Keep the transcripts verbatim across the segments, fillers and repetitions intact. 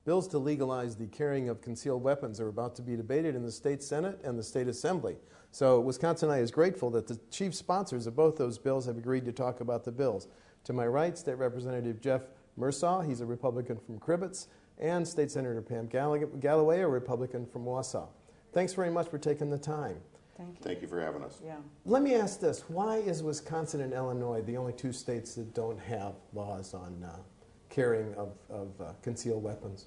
Bills to legalize the carrying of concealed weapons are about to be debated in the state Senate and the state Assembly. So Wisconsin I is grateful that the chief sponsors of both those bills have agreed to talk about the bills. To my right, State Representative Jeff Mursaw, he's a Republican from Cribbets, and State Senator Pam Galloway, a Republican from Wausau. Thanks very much for taking the time. Thank you. Thank you for having us. Yeah. Let me ask this. Why is Wisconsin and Illinois the only two states that don't have laws on uh, carrying of, of uh, concealed weapons?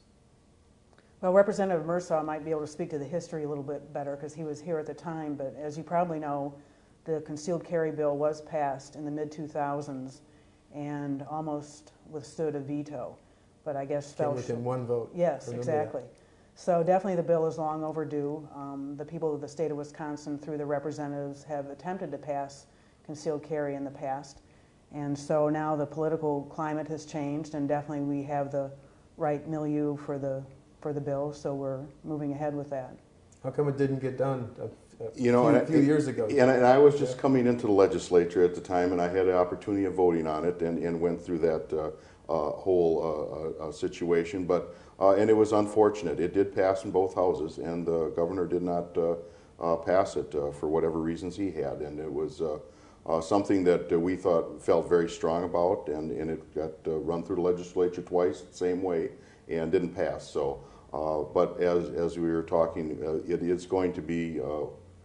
Well, Representative Mursaw might be able to speak to the history a little bit better because he was here at the time, but as you probably know, the concealed carry bill was passed in the mid two thousands and almost withstood a veto, but I guess Came fell within short. one vote. Yes, Remember exactly. that. So definitely the bill is long overdue. Um, the people of the state of Wisconsin, through the representatives, have attempted to pass concealed carry in the past. And so now the political climate has changed, and definitely we have the right milieu for the for the bill, so we're moving ahead with that. How come it didn't get done a, a You know, few, and I- few years ago? And, and I was just Yeah. coming into the legislature at the time, and I had the opportunity of voting on it, and, and went through that uh, uh, whole uh, uh, situation. But uh, and it was unfortunate. It did pass in both houses, and the governor did not uh, uh, pass it uh, for whatever reasons he had, and it was uh, uh, something that uh, we thought felt very strong about, and, and it got uh, run through the legislature twice the same way, and didn't pass. So. Uh, but as, as we were talking, uh, it is going to be uh,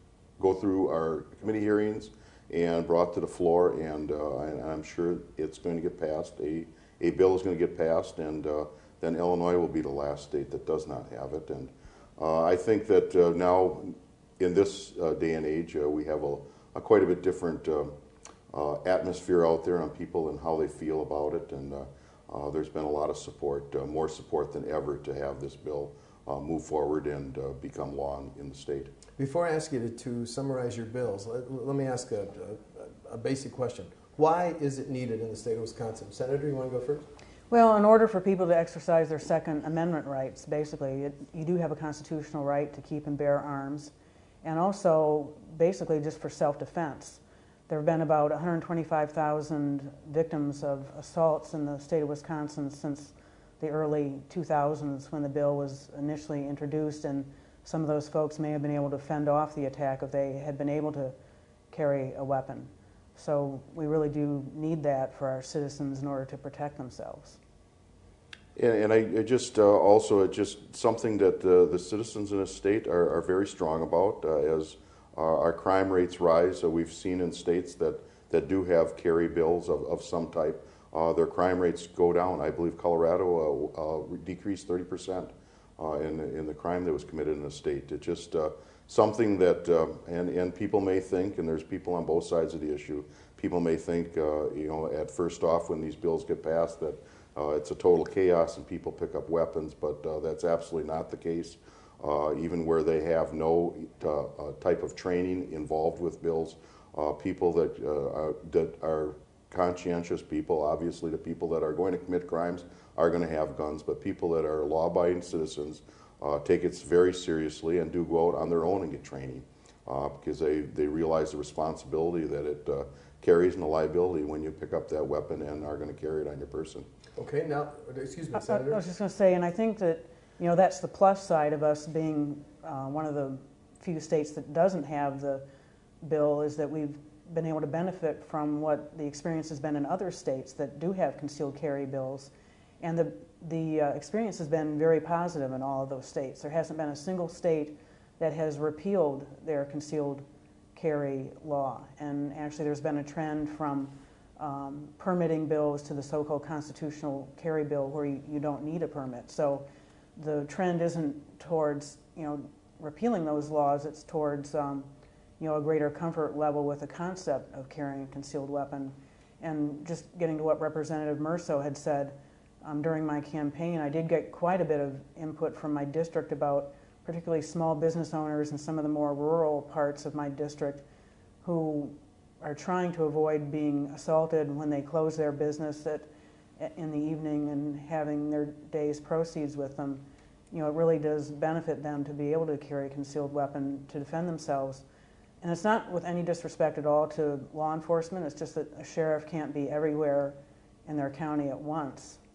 go through our committee hearings and brought to the floor, and, uh, and I'm sure it's going to get passed. A, a bill is going to get passed, and uh, then Illinois will be the last state that does not have it. And uh, I think that uh, now, in this uh, day and age, uh, we have a, a quite a bit different uh, uh, atmosphere out there on people and how they feel about it. And uh, Uh, there's been a lot of support, uh, more support than ever, to have this bill uh, move forward and uh, become law in, in the state. Before I ask you to, to summarize your bills, let, let me ask a, a, a basic question. Why is it needed in the state of Wisconsin? Senator, you want to go first? Well, in order for people to exercise their Second Amendment rights, basically, it, you do have a constitutional right to keep and bear arms, and also basically just for self-defense. There have been about one hundred twenty-five thousand victims of assaults in the state of Wisconsin since the early two thousands when the bill was initially introduced, and some of those folks may have been able to fend off the attack if they had been able to carry a weapon. So we really do need that for our citizens in order to protect themselves. And, and I, I just uh, also, it's just something that uh, the citizens in the state are, are very strong about. Uh, as uh, our crime rates rise, uh, we've seen in states that, that do have carry bills of, of some type, uh, their crime rates go down. I believe Colorado uh, uh, decreased thirty percent uh, in, in the crime that was committed in the state. It's just uh, something that, uh, and, and people may think, and there's people on both sides of the issue, people may think, uh, you know, at first off when these bills get passed that uh, it's a total chaos and people pick up weapons, but uh, that's absolutely not the case. Uh, even where they have no uh, uh, type of training involved with bills, uh, people that, uh, are, that are conscientious people, obviously the people that are going to commit crimes are going to have guns, but people that are law-abiding citizens uh, take it very seriously and do go out on their own and get training uh, because they, they realize the responsibility that it uh, carries and the liability when you pick up that weapon and are going to carry it on your person. Okay, now, excuse me, I, Senator. I was just going to say, and I think that, you know, that's the plus side of us being uh, one of the few states that doesn't have the bill, is that we've been able to benefit from what the experience has been in other states that do have concealed carry bills. And the, the uh, experience has been very positive in all of those states. There hasn't been a single state that has repealed their concealed carry law. And actually there's been a trend from um, permitting bills to the so-called constitutional carry bill where you, you don't need a permit. So the trend isn't towards, you know, repealing those laws, it's towards um, you know, a greater comfort level with the concept of carrying a concealed weapon. And just getting to what Representative Mursaw had said, um, during my campaign, I did get quite a bit of input from my district about particularly small business owners in some of the more rural parts of my district who are trying to avoid being assaulted when they close their business at, in the evening and having their day's proceeds with them. You know, it really does benefit them to be able to carry a concealed weapon to defend themselves. And it's not with any disrespect at all to law enforcement, it's just that a sheriff can't be everywhere in their county at once.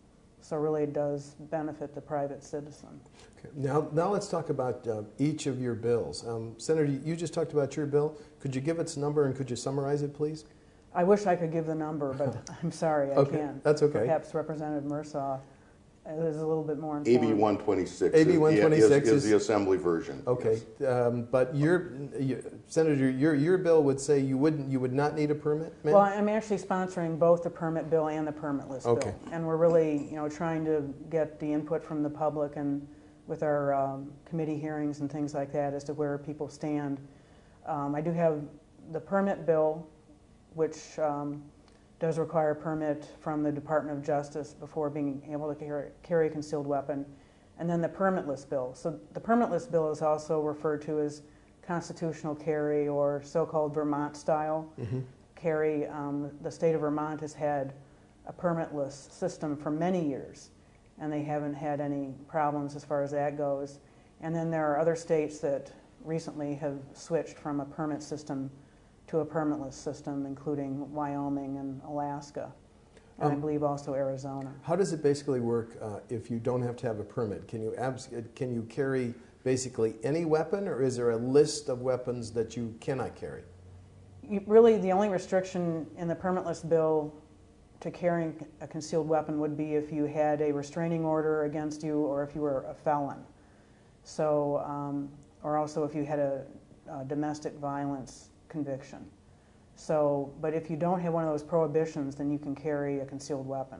So really it does benefit the private citizen. Okay. Now, now let's talk about uh, each of your bills. Um, Senator, you just talked about your bill. Could you give its number and could you summarize it, please? I wish I could give the number, but I'm sorry, I Okay, can't. that's okay. Perhaps Representative Mursaw is a little bit more A informed. B one twenty-six A B one twenty-six is, is, is- is the assembly version. Okay, Yes. um, but your, you, Senator, your your bill would say you wouldn't, you would not need a permit, ma'am? Well, I'm actually sponsoring both the permit bill and the permitless Okay. bill. And we're really, you know, trying to get the input from the public and with our um, committee hearings and things like that as to where people stand. Um, I do have the permit bill, which um, does require a permit from the Department of Justice before being able to carry, carry a concealed weapon, and then the permitless bill. So the permitless bill is also referred to as constitutional carry or so-called Vermont style Mm-hmm. carry. Um, the state of Vermont has had a permitless system for many years, and they haven't had any problems as far as that goes. And then there are other states that recently have switched from a permit system to a permitless system, including Wyoming and Alaska, and I Um, believe also Arizona. How does it basically work uh, if you don't have to have a permit? Can you abs- can you carry basically any weapon, or is there a list of weapons that you cannot carry? You, really, the only restriction in the permitless bill to carrying a concealed weapon would be if you had a restraining order against you or if you were a felon. So, um, or also if you had a, a domestic violence conviction. So, but if you don't have one of those prohibitions, then you can carry a concealed weapon.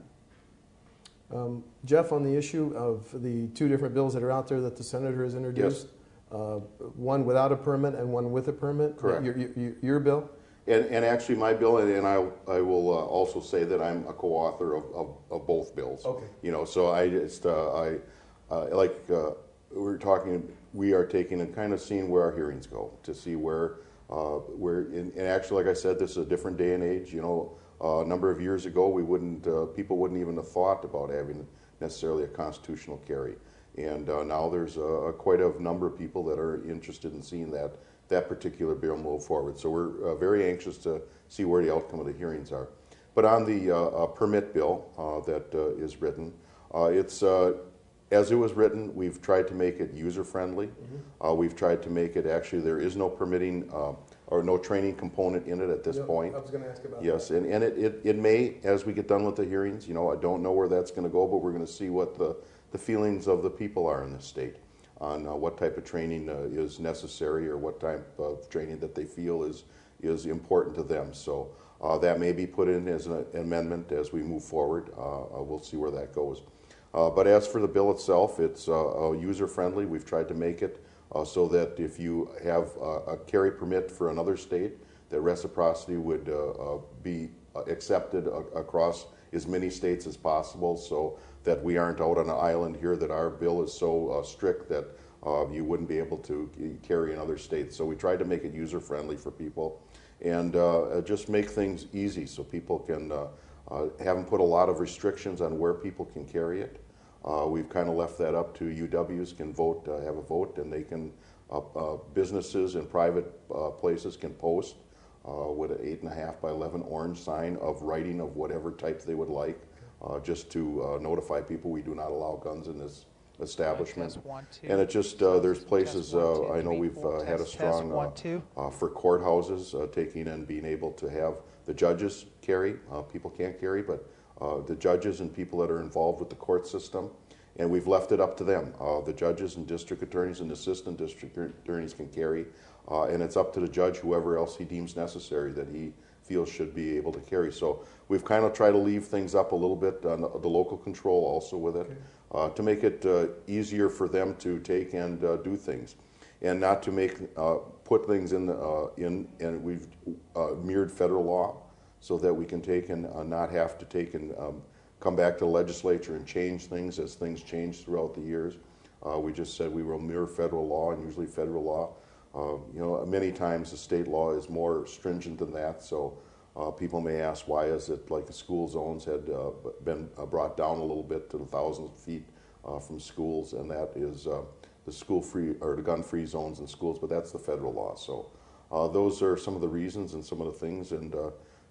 Um, Jeff, on the issue of the two different bills that are out there that the senator has introduced, uh, one without a permit and one with a permit. Correct. Your, your, your bill. And, and actually, my bill, and, and I, I will uh, also say that I'm a co-author of, of, of both bills. Okay. You know, so I just, uh, I, uh, like uh, we were talking, we are taking and kind of seeing where our hearings go to see where, uh, where, in, and actually, like I said, this is a different day and age. You know, uh, a number of years ago, we wouldn't, uh, people wouldn't even have thought about having necessarily a constitutional carry. And uh, now there's a, quite a number of people that are interested in seeing that that particular bill move forward. So we're uh, very anxious to see where the outcome of the hearings are. But on the uh, uh, permit bill uh, that uh, is written, uh, it's uh, as it was written, we've tried to make it user-friendly. Mm-hmm. uh, we've tried to make it, actually, there is no permitting uh, or no training component in it at this No, point. I was going to ask about Yes, that. and, and it, it, it may, as we get done with the hearings, you know, I don't know where that's going to go, but we're going to see what the, the feelings of the people are in this state on uh, what type of training uh, is necessary or what type of training that they feel is, is important to them. So uh, that may be put in as an amendment as we move forward. Uh, we'll see where that goes. Uh, but as for the bill itself, it's uh, uh, user-friendly. We've tried to make it uh, so that if you have uh, a carry permit for another state, that reciprocity would uh, uh, be accepted a- across as many states as possible, so that we aren't out on an island here, that our bill is so uh, strict that uh, you wouldn't be able to carry in other states. So we tried to make it user-friendly for people and uh, just make things easy so people can, uh, uh, haven't put a lot of restrictions on where people can carry it. Uh, we've kind of left that up to U Ws can vote, uh, have a vote, and they can, uh, uh, businesses and private uh, places can post uh, with an eight and a half by eleven orange sign of writing of whatever type they would like, uh, just to uh, notify people we do not allow guns in this establishment. Test, one, two. And it just, uh, there's Test, places, one, uh, two, I know three, we've four. uh, had a Test, strong, test, one, uh, two. uh, for courthouses, uh, taking and being able to have the judges carry. Uh, people can't carry, but uh, the judges and people that are involved with the court system, and we've left it up to them. Uh, the judges and district attorneys and assistant district attorneys can carry, uh, and it's up to the judge, whoever else he deems necessary that he feels should be able to carry. So we've kind of tried to leave things up a little bit on the, the local control also with it, uh, to make it uh, easier for them to take and uh, do things, and not to make uh, put things in the, uh, in and we've uh, mirrored federal law so that we can take and uh, not have to take and um, come back to the legislature and change things as things change throughout the years. Uh, we just said we will mirror federal law, and usually federal law, uh, you know, many times the state law is more stringent than that. So uh, people may ask, why is it like the school zones had uh, been uh, brought down a little bit to the thousand feet uh, from schools, and that is uh, the school-free or the gun-free zones in schools, but that's the federal law. So uh, those are some of the reasons and some of the things, and uh,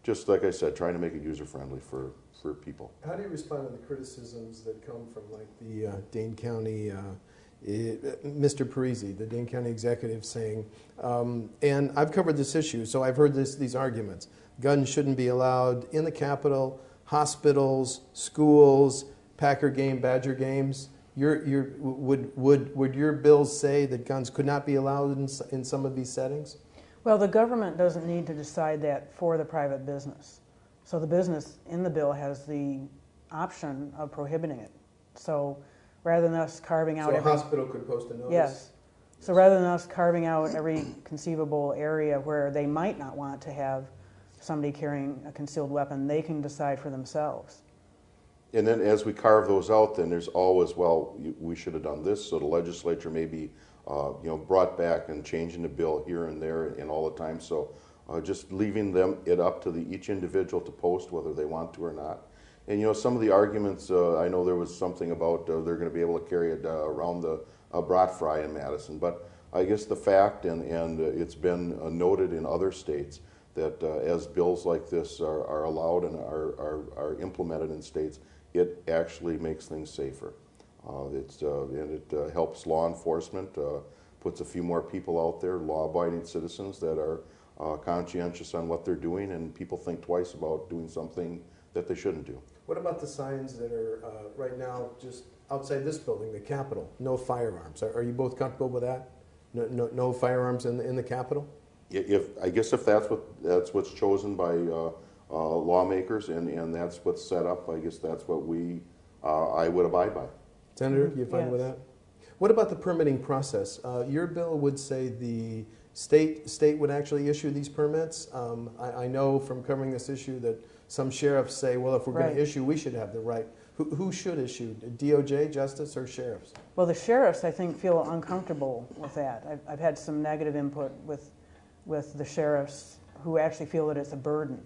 just like I said, trying to make it user-friendly for, for people. How do you respond to the criticisms that come from like the uh, Dane County, uh, it, Mister Parisi, the Dane County executive saying, um, and I've covered this issue, so I've heard this, these arguments. Guns shouldn't be allowed in the Capitol, hospitals, schools, Packer game, Badger games. Your, your, would, would, would your bills say that guns could not be allowed in, in some of these settings? Well, the government doesn't need to decide that for the private business. So the business in the bill has the option of prohibiting it. So rather than us carving out so a every... hospital could post a notice? Yes. So rather than us carving out every conceivable area where they might not want to have somebody carrying a concealed weapon, they can decide for themselves. And then as we carve those out, then there's always, well, we should have done this, so the legislature may be, uh, you know, brought back and changing the bill here and there and all the time. So uh, just leaving them it up to the, each individual to post whether they want to or not. And, you know, some of the arguments, uh, I know there was something about uh, they're going to be able to carry it uh, around the uh, Brat Fry in Madison. But I guess the fact, and, and uh, it's been uh, noted in other states, that uh, as bills like this are, are allowed and are, are, are implemented in states, it actually makes things safer. Uh, it's, uh, and it uh, helps law enforcement, uh, puts a few more people out there, law-abiding citizens that are uh, conscientious on what they're doing, and people think twice about doing something that they shouldn't do. What about the signs that are uh, right now just outside this building, the Capitol, no firearms? Are, are you both comfortable with that? No, no, no firearms in the, in the Capitol? If, I guess if that's what that's what's chosen by uh, uh, lawmakers and, and that's what's set up, I guess that's what we uh, I would abide by. Senator, you fine Yes. with that? What about the permitting process? Uh, your bill would say the state state would actually issue these permits. Um, I, I know from covering this issue that some sheriffs say, well, if we're going Right. to issue, we should have the right. Who, who should issue? D O J, Justice, or sheriffs? Well, the sheriffs, I think, feel uncomfortable with that. I've, I've had some negative input with, with the sheriffs who actually feel that it's a burden.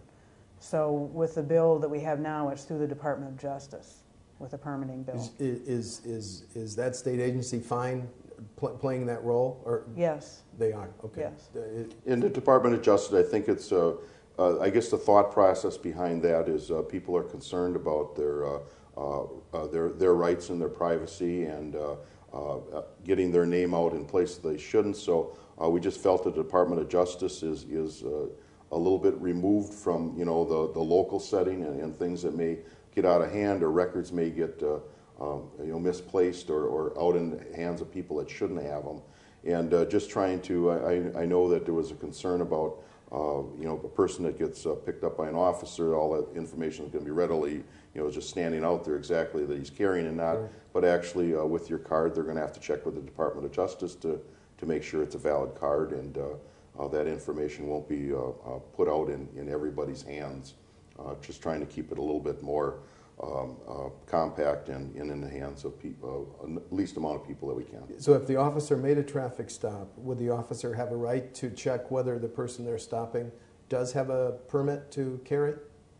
So with the bill that we have now, it's through the Department of Justice with a permitting bill. Is, is, is, is that state agency fine pl playing that role? Or Yes. they are? Okay. Yes. Uh, it- In the Department of Justice, I think it's, uh, uh, I guess the thought process behind that is uh, people are concerned about their, uh, uh, uh, their, their rights and their privacy and uh, uh, getting their name out in places they shouldn't. So uh, we just felt the Department of Justice is, is uh, a little bit removed from, you know, the, the local setting and, and things that may get out of hand or records may get, uh, um, you know, misplaced or, or out in the hands of people that shouldn't have them. And uh, just trying to, I, I know that there was a concern about, uh, you know, a person that gets uh, picked up by an officer, all that information is going to be readily, you know, just standing out there exactly that he's carrying and not, Right. but actually uh, with your card, they're going to have to check with the Department of Justice to, to make sure it's a valid card and uh, uh, that information won't be uh, uh, put out in, in everybody's hands. Uh, just trying to keep it a little bit more um, uh, compact and, and in the hands of people, uh, least amount of people that we can. So if the officer made a traffic stop, would the officer have a right to check whether the person they're stopping does have a permit to carry?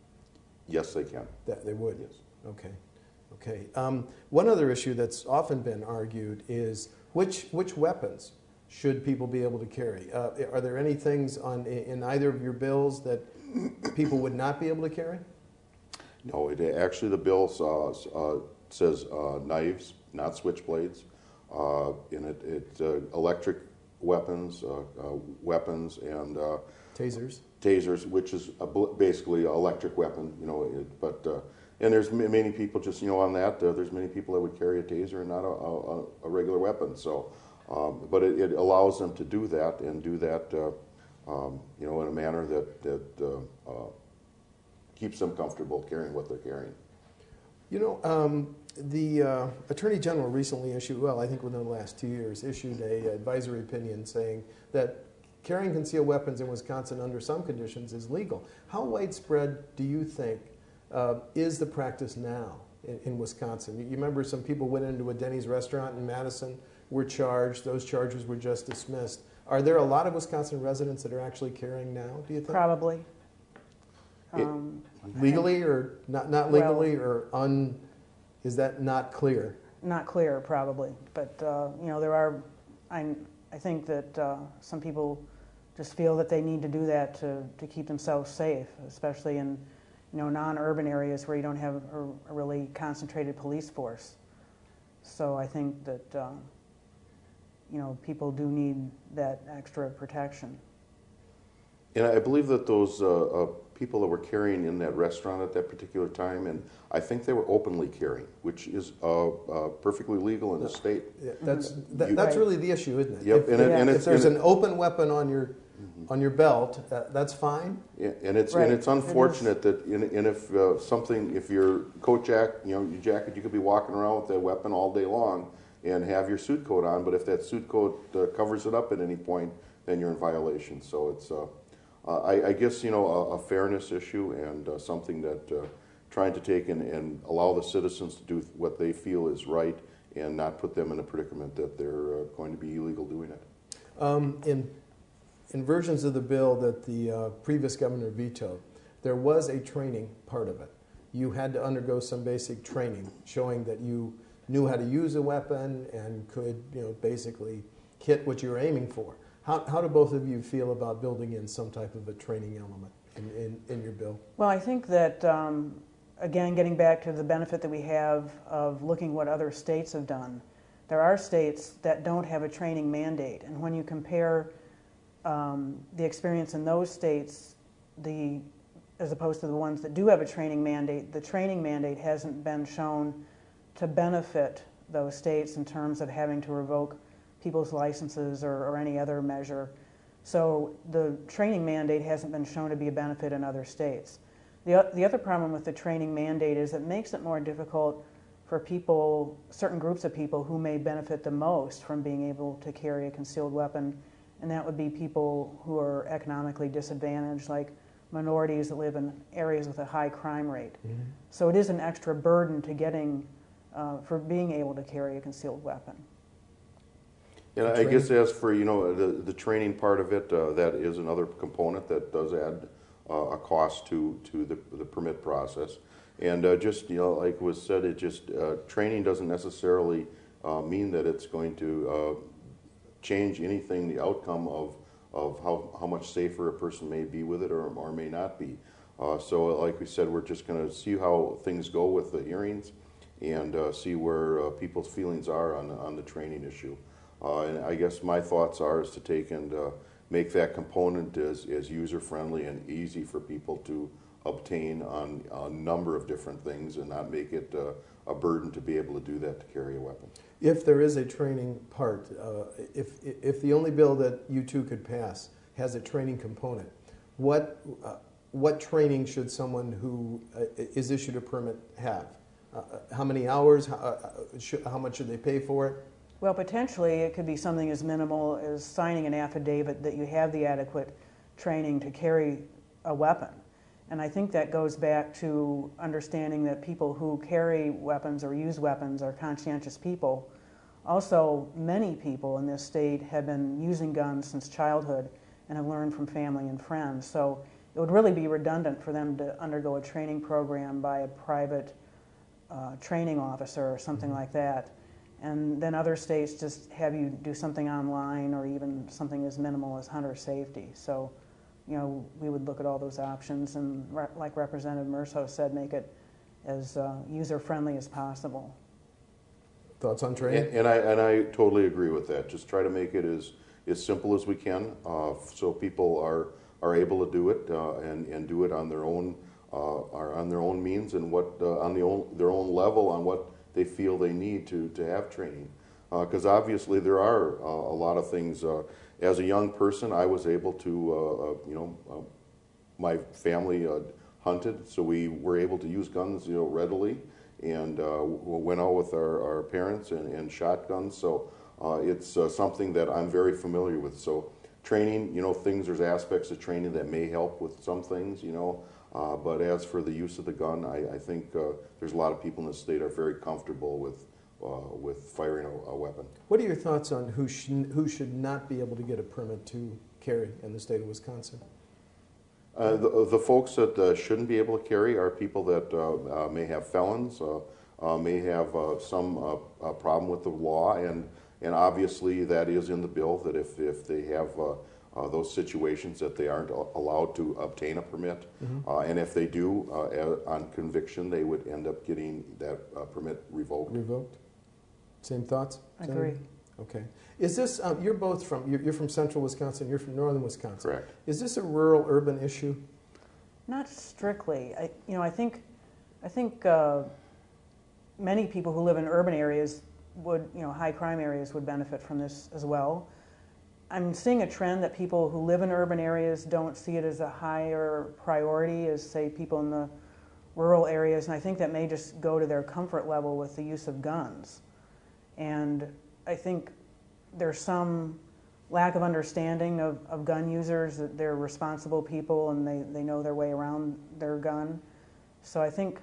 Yes, they can. That they would? Yes. Okay. Okay. Um, one other issue that's often been argued is which, which weapons should people be able to carry? Uh, are there any things on, in either of your bills that people would not be able to carry? No, it actually the bill uh, uh, says uh, knives, not switchblades. Uh, and it, it uh, electric weapons, uh, uh, weapons, and uh, Tasers? tasers, which is a, bl- basically an electric weapon. You know, it, but uh, and there's m- many people just you know on that. Uh, there's many people that would carry a taser and not a, a, a regular weapon. So, um, but it, it allows them to do that and do that, uh, um, you know, in a manner that that. Uh, uh, keeps them comfortable carrying what they're carrying. You know, um, the uh, Attorney General recently issued, well, I think within the last two years, issued a advisory opinion saying that carrying concealed weapons in Wisconsin under some conditions is legal. How widespread do you think uh, is the practice now in, in Wisconsin? You, you remember some people went into a Denny's restaurant in Madison, were charged, those charges were just dismissed. Are there a lot of Wisconsin residents that are actually carrying now, do you think? Probably. It- Um, Legally or not, not legally or un, is that not clear? Not clear, probably, but, uh, you know, there are, I, I think that uh, some people just feel that they need to do that to, to keep themselves safe, especially in, you know, non-urban areas where you don't have a, a really concentrated police force. So I think that, uh, you know, people do need that extra protection. And I believe that those uh, uh, people that were carrying in that restaurant at that particular time, and I think they were openly carrying, which is uh, uh, perfectly legal in the state. Yeah, that's that, You- that's Right. really the issue, isn't it? Yep, If, and it- if- and if it's- there's and an it- open weapon on your on your belt, uh, that's fine. Yeah, and it's Right. and it's It unfortunate that and, and if uh, something if your coat jack you know your jacket you could be walking around with that weapon all day long and have your suit coat on, but if that suit coat uh, covers it up at any point, then you're in violation. So it's uh, uh, I, I guess you know a, a fairness issue and uh, something that uh, trying to take and, and allow the citizens to do what they feel is right and not put them in a predicament that they're uh, going to be illegal doing it. Um, in in versions of the bill that the uh, previous governor vetoed, there was a training part of it. You had to undergo some basic training showing that you knew how to use a weapon and could, you know, basically hit what you were aiming for. How, how do both of you feel about building in some type of a training element in, in, in your bill? Well, I think that, um, again, getting back to the benefit that we have of looking what other states have done, there are states that don't have a training mandate. And when you compare um, the experience in those states, the, as opposed to the ones that do have a training mandate, the training mandate hasn't been shown to benefit those states in terms of having to revoke people's licenses or, or any other measure. So the training mandate hasn't been shown to be a benefit in other states. The, the other problem with the training mandate is it makes it more difficult for people, certain groups of people who may benefit the most from being able to carry a concealed weapon, and that would be people who are economically disadvantaged, like minorities that live in areas with a high crime rate. Mm-hmm. So it is an extra burden to getting, uh, for being able to carry a concealed weapon. And I guess as for, you know, the, the training part of it, uh, that is another component that does add uh, a cost to, to the, the permit process. And uh, just, you know, like was said, it just, uh, training doesn't necessarily uh, mean that it's going to uh, change anything, the outcome of, of how, how much safer a person may be with it or, or may not be. Uh, so like we said, we're just going to see how things go with the hearings and uh, see where uh, people's feelings are on, on the training issue. Uh, and I guess my thoughts are is to take and uh, make that component as, as user-friendly and easy for people to obtain on a number of different things and not make it uh, a burden to be able to do that to carry a weapon. If there is a training part, uh, if, if the only bill that you two could pass has a training component, what, uh, what training should someone who uh, is issued a permit have? Uh, how many hours? How, uh, should, how much should they pay for it? Well, potentially it could be something as minimal as signing an affidavit that you have the adequate training to carry a weapon. And I think that goes back to understanding that people who carry weapons or use weapons are conscientious people. Also, many people in this state have been using guns since childhood and have learned from family and friends. So it would really be redundant for them to undergo a training program by a private uh, training officer or something like that. And then other states just have you do something online or even something as minimal as hunter safety. So, you know, we would look at all those options and, re like Representative Merso said, make it as uh, user-friendly as possible. Thoughts on training? And, and I and I totally agree with that. Just try to make it as as simple as we can, uh, so people are are able to do it uh, and and do it on their own uh, are on their own means and what uh, on the own their own level on what they feel they need to to have training. Because uh, obviously there are uh, a lot of things. Uh, as a young person, I was able to, uh, uh, you know, uh, my family uh, hunted, so we were able to use guns, you know, readily, and uh, went out with our, our parents and, and shot guns. So uh, it's uh, something that I'm very familiar with. So training, you know, things, there's aspects of training that may help with some things, you know, uh, but as for the use of the gun, I, I think uh, there's a lot of people in the state are very comfortable with Uh, with firing a, a weapon. What are your thoughts on who, sh who should not be able to get a permit to carry in the state of Wisconsin? Uh, the, the folks that uh, shouldn't be able to carry are people that uh, uh, may have felons, uh, uh, may have uh, some uh, uh, problem with the law, and and obviously that is in the bill that if, if they have uh, uh, those situations that they aren't a- allowed to obtain a permit. Mm-hmm. Uh, and if they do, uh, a- on conviction, they would end up getting that uh, permit revoked. Revoked? Same thoughts? I Senator? agree. Okay. Is this, um, you're both from, you're, you're from central Wisconsin, you're from northern Wisconsin. Correct. Is this a rural-urban issue? Not strictly. I, you know, I think, I think uh, many people who live in urban areas would, you know, high crime areas would benefit from this as well. I'm seeing a trend that people who live in urban areas don't see it as a higher priority as, say, people in the rural areas, and I think that may just go to their comfort level with the use of guns. And I think there's some lack of understanding of, of gun users, that they're responsible people and they, they know their way around their gun. So I think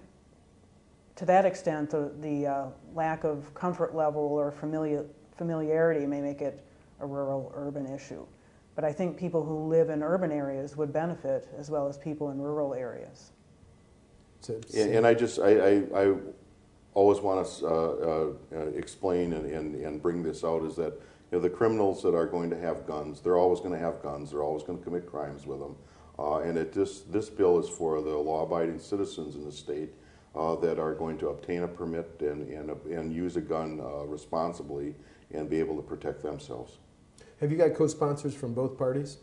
to that extent, the, the uh, lack of comfort level or familiar, familiarity may make it a rural-urban issue. But I think people who live in urban areas would benefit as well as people in rural areas. So it's- And, and I just, I, I, I always want to uh, uh, explain and, and, and bring this out is that, you know, the criminals that are going to have guns, they're always going to have guns, they're always going to commit crimes with them. Uh, and it, this, this bill is for the law-abiding citizens in the state uh, that are going to obtain a permit and, and, and use a gun uh, responsibly and be able to protect themselves. Have you got co-sponsors from both parties?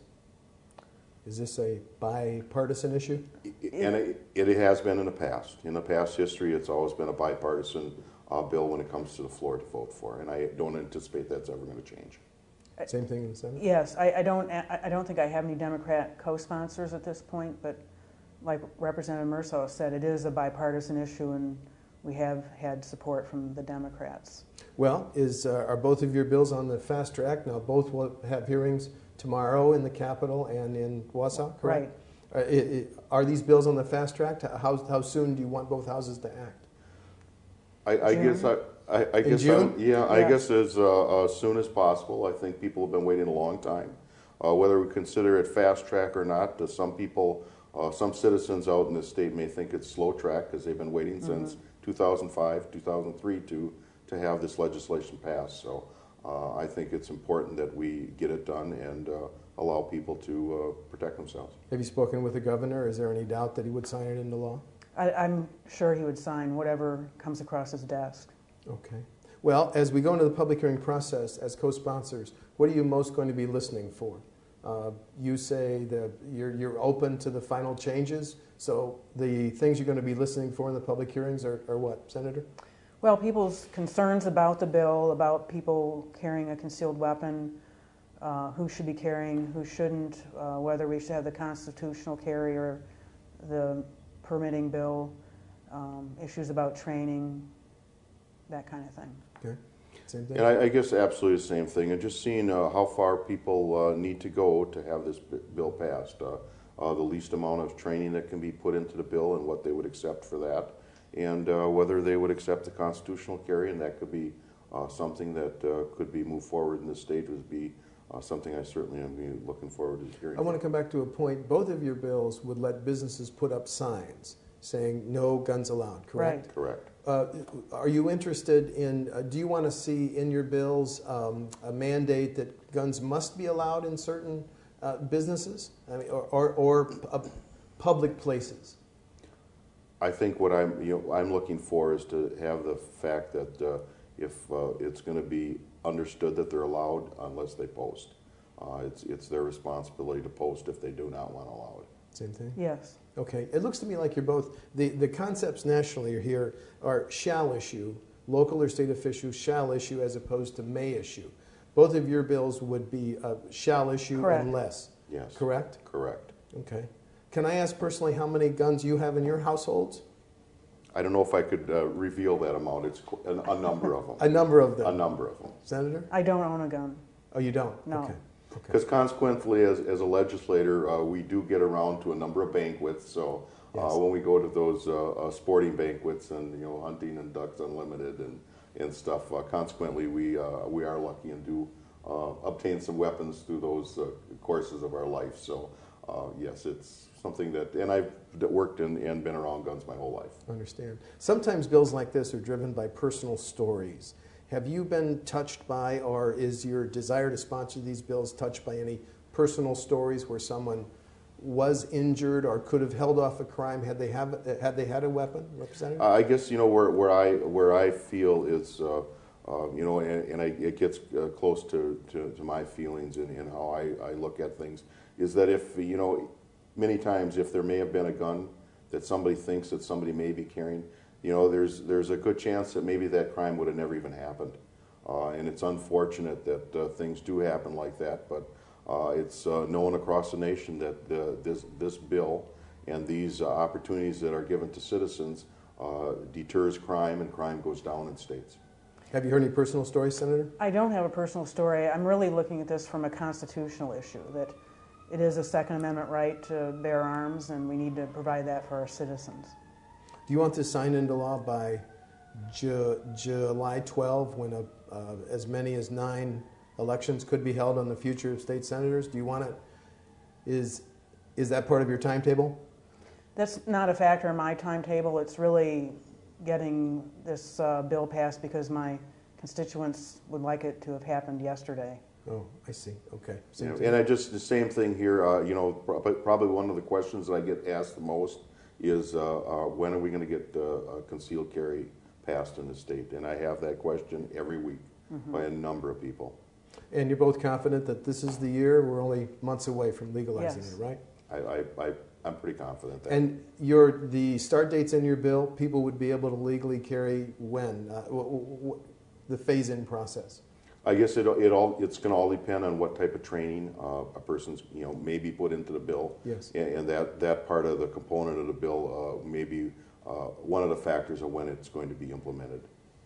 Is this a bipartisan issue? And it, it has been in the past. In the past history, it's always been a bipartisan uh, bill when it comes to the floor to vote for, and I don't anticipate that's ever going to change. Same thing in the Senate? Yes, I, I don't. I, I don't think I have any Democrat co-sponsors at this point, but like Representative Merso said, it is a bipartisan issue, and we have had support from the Democrats. Well, is, uh, are both of your bills on the fast track? Now, both will have hearings tomorrow in the Capitol and in Wausau, correct? Right. Uh, i- i- are these bills on the fast track? How, how soon do you want both houses to act? I, I guess I, I, I guess June? I, yeah, I Yeah. guess as uh, as soon as possible. I think people have been waiting a long time. Uh, whether we consider it fast track or not, uh, some people, uh, some citizens out in the state may think it's slow track because they've been waiting Mm-hmm. since two thousand five, two thousand three to to have this legislation passed. So uh, I think it's important that we get it done and uh, allow people to uh, protect themselves. Have you spoken with the governor? Is there any doubt that he would sign it into law? I, I'm sure he would sign whatever comes across his desk. Okay. Well, as we go into the public hearing process as co-sponsors, what are you most going to be listening for? Uh, you say that you're, you're open to the final changes, so the things you're going to be listening for in the public hearings are, are what, Senator? Well, people's concerns about the bill, about people carrying a concealed weapon, uh, who should be carrying, who shouldn't, uh, whether we should have the constitutional carry or the permitting bill, um, issues about training, that kind of thing. Okay. Same thing? And I, I guess absolutely the same thing, and just seeing uh, how far people uh, need to go to have this b- bill passed. Uh, uh, the least amount of training that can be put into the bill and what they would accept for that, and uh, whether they would accept the constitutional carry, and that could be uh, something that uh, could be moved forward in this state, would be uh, something I certainly am be looking forward to hearing. I want to come back to a point. Both of your bills would let businesses put up signs saying no guns allowed, correct? Right. Correct. Uh, are you interested in, uh, do you want to see in your bills um, a mandate that guns must be allowed in certain uh, businesses, I mean, or, or, or uh, public places? I think what I'm, you know, I'm looking for is to have the fact that uh, if uh, it's going to be understood that they're allowed unless they post. Uh, it's, it's their responsibility to post if they do not want to allow it. Same thing? Yes. Okay. It looks to me like you're both, the, the concepts nationally here are shall issue, local or state officials shall issue as opposed to may issue. Both of your bills would be uh, shall issue Correct. unless. Yes. Correct? Correct. Okay. Can I ask personally how many guns you have in your households? I don't know if I could uh, reveal that amount. It's qu- a, a number of them. A number of them. A number of them. Senator? I don't own a gun. Oh, you don't? No. Okay. Okay. Because consequently, as, as a legislator, uh, we do get around to a number of banquets. So uh, Yes. when we go to those uh, uh, sporting banquets and, you know, hunting and ducks unlimited and, and stuff, uh, consequently, we, uh, we are lucky and do uh, obtain some weapons through those uh, courses of our life. So uh, yes, it's something that, and I've d- worked in, and been around guns my whole life. Understand. Sometimes bills like this are driven by personal stories. Have you been touched by, or is your desire to sponsor these bills touched by any personal stories where someone was injured or could have held off a crime had they have had they had a weapon, Representative? I guess you know where where I where I feel is uh, uh, you know, and, and I, it gets uh, close to, to, to my feelings and, and how I, I look at things, is that if you know, many times if there may have been a gun that somebody thinks that somebody may be carrying, you know, there's there's a good chance that maybe that crime would have never even happened, uh, and it's unfortunate that uh, things do happen like that, but. Uh, it's uh, known across the nation that uh, this, this bill and these uh, opportunities that are given to citizens uh, deters crime, and crime goes down in states. Have you heard any personal stories, Senator? I don't have a personal story. I'm really looking at this from a constitutional issue, that it is a Second Amendment right to bear arms, and we need to provide that for our citizens. Do you want this signed into law by Ju July twelfth, when a, uh, as many as nine elections could be held on the future of state senators? Do you want it? Is, is that part of your timetable? That's not a factor in my timetable. It's really getting this uh, bill passed because my constituents would like it to have happened yesterday. Oh, I see. Okay. You know, and I just, the same thing here, uh, you know, probably one of the questions that I get asked the most is uh, uh, when are we going to get uh, concealed carry passed in the state? And I have that question every week mm-hmm. by a number of people. And you're both confident that this is the year? We're only months away from legalizing yes. it, right? I, I, I, I'm pretty confident that. And your, the start dates in your bill, people would be able to legally carry when? Uh, w w the phase-in process? I guess it, it all, it's going to all depend on what type of training uh, a person's, you know, may be put into the bill. Yes. And, and that, that part of the component of the bill uh, may be uh, one of the factors of when it's going to be implemented.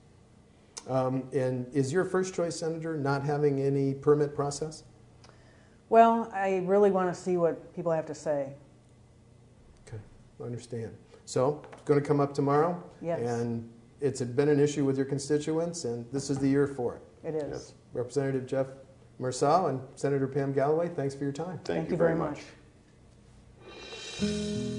Um, and is your first choice, Senator, not having any permit process? Well, I really want to see what people have to say. Okay, I understand. So, it's going to come up tomorrow? Yes. And it's been an issue with your constituents, and this is the year for it. It is. Yes. Representative Jeff Mersau and Senator Pam Galloway, thanks for your time. Thank, Thank you you very very much. much.